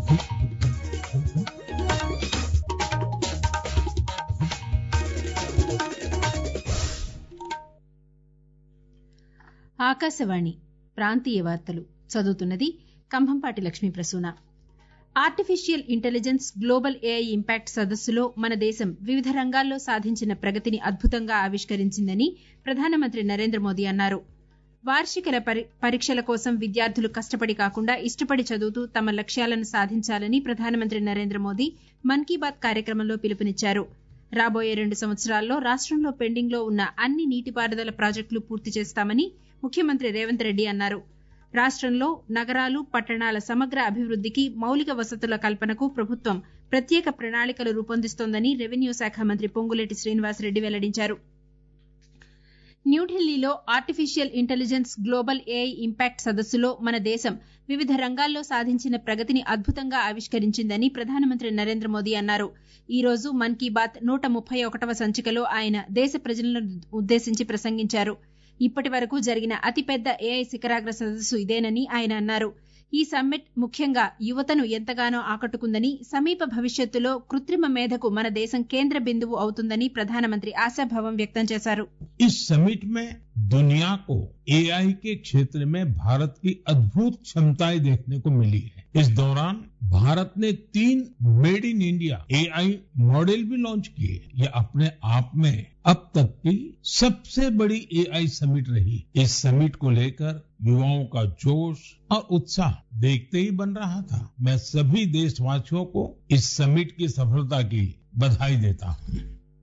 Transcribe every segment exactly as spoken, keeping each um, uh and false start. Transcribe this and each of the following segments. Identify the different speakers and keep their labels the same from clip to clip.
Speaker 1: ఆకాశవాణి ప్రాంతీయ వార్తలు చదువుతున్నది Kambhampati Lakshmi Prasuna. Artificial intelligence global AI impact సదస్సులో మన దేశం వివిధ రంగాల్లో సాధించిన ప్రగతిని అద్భుతంగా ఆవిష్కరించిందని ప్రధానమంత్రి నరేంద్ర మోదీ అన్నారు. వార్షిక పరీక్షల కోసం విద్యార్థులు కష్టపడి కాకుండా ఇష్టపడి చదువుతూ తమ లక్ష్యాలను సాధించాలని ప్రధానమంత్రి నరేంద్ర మోదీ మన్ కీ బాత్ కార్యక్రమంలో పిలుపునిచ్చారు. రాబోయే రెండు సంవత్సరాల్లో రాష్టంలో పెండింగ్లో ఉన్న అన్ని నీటిపారుదల ప్రాజెక్టులు పూర్తి చేస్తామని ముఖ్యమంత్రి రేవంత్ రెడ్డి అన్నారు. రాష్టంలో నగరాలు పట్టణాల సమగ్ర అభివృద్దికి మౌలిక వసతుల కల్పనకు ప్రభుత్వం ప్రత్యేక ప్రణాళికలు రూపొందిస్తోందని రెవెన్యూ శాఖ మంత్రి పొంగులేటి శ్రీనివాసరెడ్డి వెల్లడించారు. న్యూఢిల్లీలో artificial intelligence global AI impact సదస్సులో మన దేశం వివిధ రంగాల్లో సాధించిన ప్రగతిని అద్భుతంగా ఆవిష్కరించిందని ప్రధానమంత్రి నరేంద్ర మోదీ అన్నారు. ఈ రోజు మన్ కీ బాత్ నూట ముప్పై ఒకటవ సంచికలో ఆయన దేశ ప్రజలను ఉద్దేశించి ప్రసంగించారు. ఇప్పటి వరకు జరిగిన అతిపెద్ద ఏఐ శిఖరాగ్ర సదస్సు ఇదేనని ఆయన అన్నారు. ఈ సమ్మిట్ ముఖ్యంగా యువతను ఎంతగానో ఆకట్టుకుందని, సమీప భవిష్యత్తులో కృత్రిమ మేధకు మన దేశం కేంద్ర బిందువు అవుతుందని ప్రధానమంత్రి ఆశాభావం వ్యక్తం చేశారు.
Speaker 2: इस समिट में दुनिया को एआई के क्षेत्र में भारत की अद्भुत क्षमताएं देखने को मिली है. इस दौरान भारत ने तीन made in India AI model भी लॉन्च किए. ये अपने आप में अब तक की सबसे बड़ी एआई समिट रही. इस समिट को लेकर युवाओं का जोश और उत्साह देखते ही बन रहा था. मैं सभी देशवासियों को इस समिट की सफलता की बधाई देता हूं.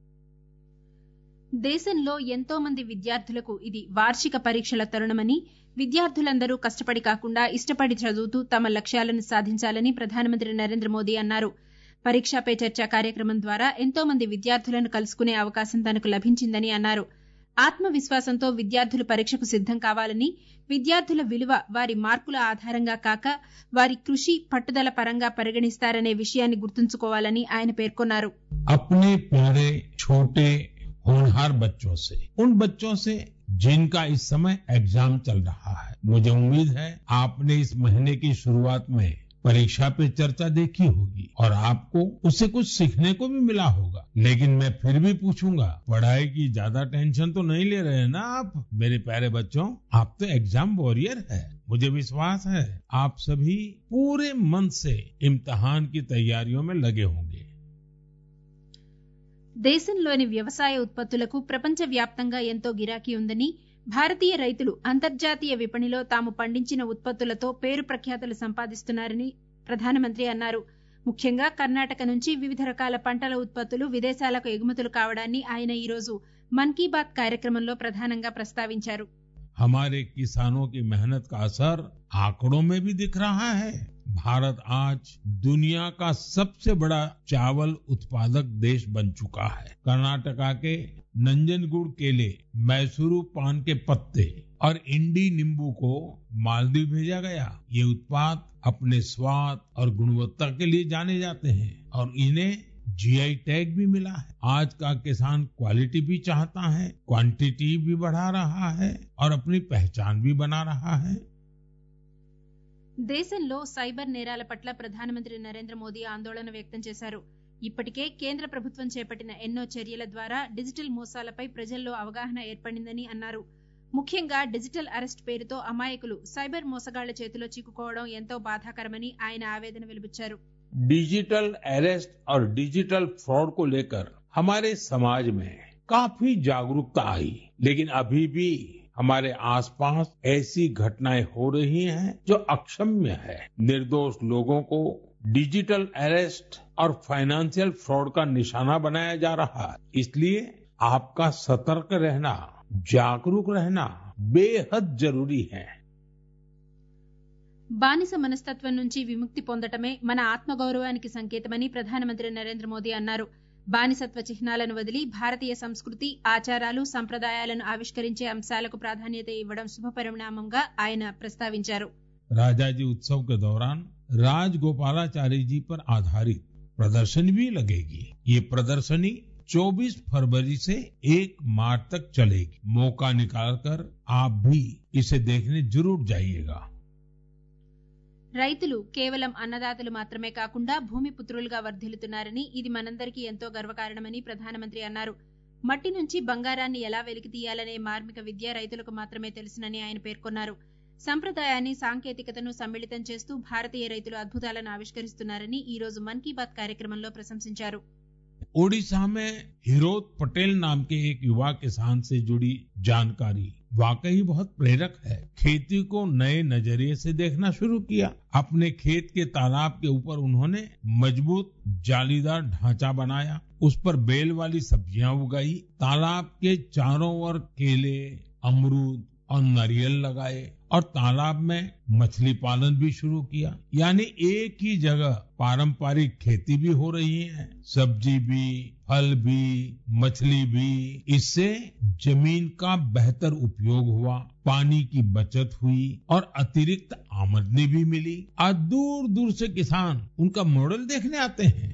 Speaker 1: దేశంలో ఎంతో మంది విద్యార్థులకు ఇది వార్షిక పరీక్షల తరుణమని, విద్యార్థులందరూ కష్టపడి కాకుండా ఇష్టపడి చదువుతూ తమ లక్ష్యాలను సాధించాలని ప్రధానమంత్రి నరేంద్ర మోదీ అన్నారు. పరీక్షా పే చర్చ కార్యక్రమం ద్వారా ఎంతో మంది విద్యార్థులను కలుసుకునే అవకాశం తనకు లభించిందని అన్నారు. ఆత్మవిశ్వాసంతో విద్యార్థులు పరీక్షకు సిద్దం కావాలని, విద్యార్థుల విలువ వారి మార్కుల ఆధారంగా కాక వారి కృషి పట్టుదల పరంగా పరిగణిస్తారనే విషయాన్ని గుర్తుంచుకోవాలని ఆయన పేర్కొన్నారు.
Speaker 2: अपने प्यारे छोटे होनहार बच्चों से, उन बच्चों से जिनका इस समय एग्जाम चल रहा है, मुझे उम्मीद है आपने इस महीने की शुरुआत में परीक्षा पे चर्चा देखी होगी और आपको उससे कुछ सीखने को भी मिला होगा. लेकिन मैं फिर भी पूछूंगा, पढ़ाई की ज्यादा टेंशन तो नहीं ले रहे ना आप? मेरे प्यारे बच्चों, आप तो एग्जाम वॉरियर है. मुझे विश्वास है आप सभी पूरे मन से इम्तिहान की तैयारियों में लगे होंगे.
Speaker 1: దేశంలోని వ్యవసాయ ఉత్పత్తులకు ప్రపంచవ్యాప్తంగా ఎంతో గిరాకీ ఉందని, భారతీయ రైతులు అంతర్జాతీయ విపణిలో తాము పండించిన ఉత్పత్తులతో పేరు ప్రఖ్యాతులు సంపాదిస్తున్నారని ప్రధానమంత్రి అన్నారు. ముఖ్యంగా కర్ణాటక నుంచి వివిధ రకాల పంటల ఉత్పత్తులు విదేశాలకు ఎగుమతులు కావడాన్ని ఆయన ఈ రోజు మన్ కీ బాత్ కార్యక్రమంలో ప్రధానంగా ప్రస్తావించారు.
Speaker 2: हमारे किसानों की मेहनत का असर आंकड़ों में भी दिख रहा है. भारत आज दुनिया का सबसे बड़ा चावल उत्पादक देश बन चुका है. कर्नाटका के नंजनगुड़ केले, मैसूरू पान के पत्ते और इंडी नींबू को मालदीव भेजा गया. ये उत्पाद अपने स्वाद और गुणवत्ता के लिए जाने जाते हैं और इन्हें जीआई टैग भी मिला है. आज का किसान क्वालिटी भी चाहता है, क्वांटिटी भी बढ़ा रहा है और अपनी पहचान भी बना रहा है.
Speaker 1: దేశంలో సైబర్ నేరాల పట్ల ప్రధానమంత్రి నరేంద్ర మోదీ ఆందోళన వ్యక్తం చేశారు. ఇప్పటికే కేంద్ర ప్రభుత్వం చేపట్టిన ఎన్నో చర్యల ద్వారా డిజిటల్ మోసాలపై ప్రజల్లో అవగాహన ఏర్పడిందని అన్నారు. ముఖ్యంగా డిజిటల్ అరెస్ట్ పేరుతో అమాయకులు సైబర్ మోసగాళ్ల చేతిలో చిక్కుకోవడం ఎంతో బాధాకరమని ఆయన ఆవేదన వెలిబుచ్చారు.
Speaker 2: डिजिटल अरेस्ट और डिजिटल फ्रॉड को लेकर हमारे समाज में काफी जागरूकता आई, लेकिन अभी भी हमारे आसपास ऐसी घटनाएं हो रही हैं जो अक्षम्य है. निर्दोष लोगों को डिजिटल अरेस्ट और फाइनेंशियल फ्रॉड का निशाना बनाया जा रहा है. इसलिए आपका सतर्क रहना, जागरूक रहना बेहद जरूरी है.
Speaker 1: బానిస మనస్తత్వం నుంచి విముక్తి పొందటమే మన ఆత్మగౌరవానికి సంకేతమని ప్రధానమంత్రి నరేంద్ర మోదీ అన్నారు. బానిసత్వ చిహ్నాలను వదిలి భారతీయ సంస్కృతి, ఆచారాలు, సంప్రదాయాలను ఆవిష్కరించే అంశాలకు ప్రాధాన్యత ఇవ్వడం శుభపరిణామంగా ఆయన ప్రస్తావించారు.
Speaker 2: राजाजी उत्सव के दौरान राजगोपालाचारी जी पर आधारित प्रदर्शनी भी लगेगी. ये प्रदर्शनी चौबीस फरवरी से एक मार्च तक चलेगी. मौका निकालकर आप भी इसे देखने जरूर जाइएगा.
Speaker 1: రైతులు కేవలం అన్నదాతలు మాత్రమే కాకుండా భూమి పుత్రులుగా వర్ధిల్లుతున్నారని, ఇది మనందరికీ ఎంతో గర్వకారణమని ప్రధానమంత్రి అన్నారు. మట్టి నుంచి బంగారాన్ని ఎలా వెలికి తీయాలనే మార్మిక విద్య రైతులకు మాత్రమే తెలుసునని ఆయన పేర్కొన్నారు. సంప్రదాయాన్ని, సాంకేతికతను సమ్మిళితం చేస్తూ భారతీయ రైతులు అద్భుతాలను ఆవిష్కరిస్తున్నారని ఈ రోజు మన్ కీ బాత్ కార్యక్రమంలో ప్రశంసించారు.
Speaker 2: ओडिशा में हिरोत पटेल नाम के एक युवा किसान से जुड़ी जानकारी वाकई बहुत प्रेरक है। खेती को नए नजरिए से देखना शुरू किया। अपने खेत के तालाब के ऊपर उन्होंने मजबूत जालीदार ढांचा बनाया, उस पर बेल वाली सब्जियां उगाई, तालाब के चारों ओर केले, अमरूद और नारियल लगाए और तालाब में मछली पालन भी शुरू किया। यानी एक ही जगह पारंपरिक खेती भी हो रही है, सब्जी भी, फल भी, मछली भी। इससे जमीन का बेहतर उपयोग हुआ, पानी की बचत हुई और अतिरिक्त आमदनी भी मिली। आज दूर दूर से किसान उनका मॉडल देखने आते हैं।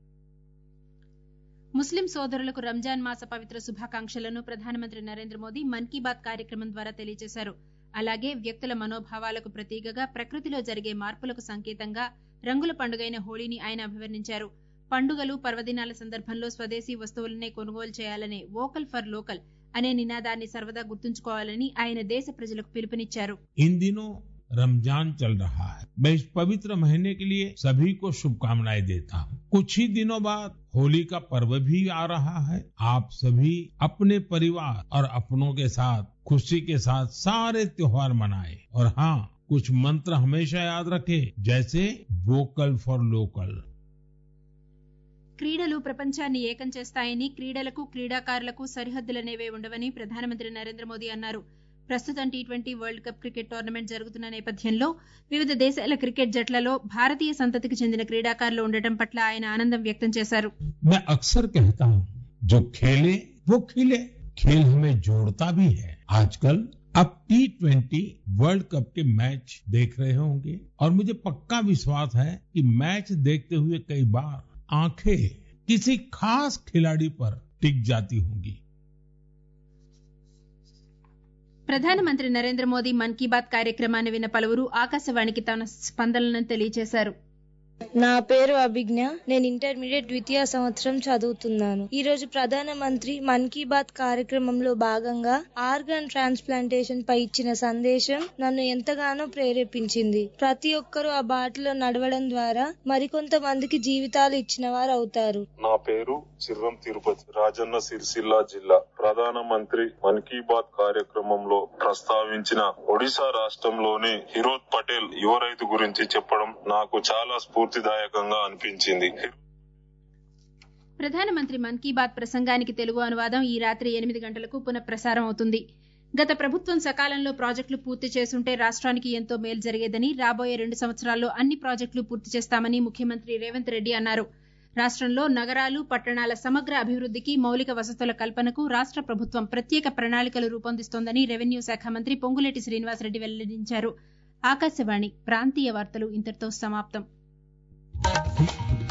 Speaker 1: ముస్లిం సోదరులకు రంజాన్ మాస పవిత్ర శుభాకాంక్షలను ప్రధానమంత్రి నరేంద్ర మోదీ మన్ కీ బాత్ కార్యక్రమం ద్వారా తెలియజేశారు. అలాగే వ్యక్తుల మనోభావాలకు ప్రతీకగా, ప్రకృతిలో జరిగే మార్పులకు సంకేతంగా రంగుల పండుగైన హోళీని ఆయన అభివర్ణించారు. పండుగలు, పర్వదినాల సందర్భంలో స్వదేశీ వస్తువులనే కొనుగోలు చేయాలనే వోకల్ ఫర్ లోకల్ అనే నినాదాన్ని సర్వదా గుర్తుంచుకోవాలని ఆయన దేశ ప్రజలకు పిలుపునిచ్చారు.
Speaker 2: रमजान चल रहा है। मैं इस पवित्र महीने के लिए सभी को शुभकामनाएं देता हूँ। कुछ ही दिनों बाद होली का पर्व भी आ रहा है। आप सभी अपने परिवार और अपनों के साथ खुशी के साथ सारे त्योहार मनाएं और हाँ, कुछ मंत्र हमेशा याद रखें, जैसे वोकल फॉर लोकल।
Speaker 1: క్రీడలు ప్రపంచాన్ని ఏకం చేస్తాయని, క్రీడలకు, క్రీడాకారులకు సరిహద్దులనేవే ఉండవని ప్రధానమంత్రి నరేంద్ర మోదీ అన్నారు. ప్రస్తుతం T twenty world cup cricket tournament జరుగుతున్న నేపథ్యంలో వివిధ దేశాల క్రికెట్ జట్లలో భారతీయ సంతతికి చెందిన క్రీడాకారులు ఉండటం పట్ల ఆయన ఆనందం వ్యక్తం చేశారు.
Speaker 2: मैं अक्सर कहता हूँ, जो खेले वो खिले। खेल हमें जोड़ता भी है। आजकल आप टी ट्वेंटी वर्ल्ड कप के मैच देख रहे होंगे और मुझे पक्का विश्वास है कि मैच देखते हुए कई बार आंखें किसी खास खिलाड़ी पर टिक जाती होंगी।
Speaker 1: ప్రధానమంత్రి నరేంద్ర మోదీ మన్ కీ బాత్ కార్యక్రమాన్ని విన్న పలువురు ఆకాశవాణికి తమ స్పందనలను తెలియజేశారు.
Speaker 3: నా పేరు అభిజ్ఞ. నేను ఇంటర్మీడియట్ ద్వితీయ సంవత్సరం చదువుతున్నాను. ఈ రోజు ప్రధానమంత్రి మన్ కీ బాత్ కార్యక్రమంలో భాగంగా ఆర్గన్ ట్రాన్స్ప్లాంటేషన్ పై ఇచ్చిన సందేశం నన్ను ఎంతగానో ప్రేరేపించింది. ప్రతి ఒక్కరూ ఆ బాటలో నడవడం ద్వారా మరికొంతమందికి జీవితాలు ఇచ్చిన వారు అవుతారు.
Speaker 4: నా పేరు చిర్రం తిరుపతి, రాజన్న సిరిసిల్ల జిల్లా. ప్రధానమంత్రి మన్ కీ బాత్ కార్యక్రమంలో ప్రస్తావించిన ఒడిశా రాష్ట్రంలోని హిరోత్ పటేల్ యువ రైతు గురించి చెప్పడం నాకు చాలా స్ఫూర్తిదాయకంగా అనిపించింది.
Speaker 1: ప్రధానమంత్రి మన్ కీ బాత్ ప్రసంగానికి తెలుగు అనువాదం ఈ రాత్రి ఎనిమిది గంటలకు పునఃప్రసారం అవుతుంది. గత ప్రభుత్వం సకాలంలో ప్రాజెక్టులు పూర్తి చేసుంటే రాష్ట్రానికి ఎంతో మేలు జరిగేదని, రాబోయే రెండు సంవత్సరాల్లో అన్ని ప్రాజెక్టులు పూర్తి చేస్తామని ముఖ్యమంత్రి రేవంత్ రెడ్డి అన్నారు. రాష్ట్రంలో నగరాలు, పట్టణాల సమగ్ర అభివృద్ధికి, మౌలిక వసతుల కల్పనకు రాష్ట్ర ప్రభుత్వం ప్రత్యేక ప్రణాళికలు రూపొందిస్తోందని రెవెన్యూ శాఖ మంత్రి పొంగులేటి శ్రీనివాసరెడ్డి వెల్లడించారు. ఆకాశవాణి ప్రాంతీయ వార్తలు ఇంతటితో సమాప్తం.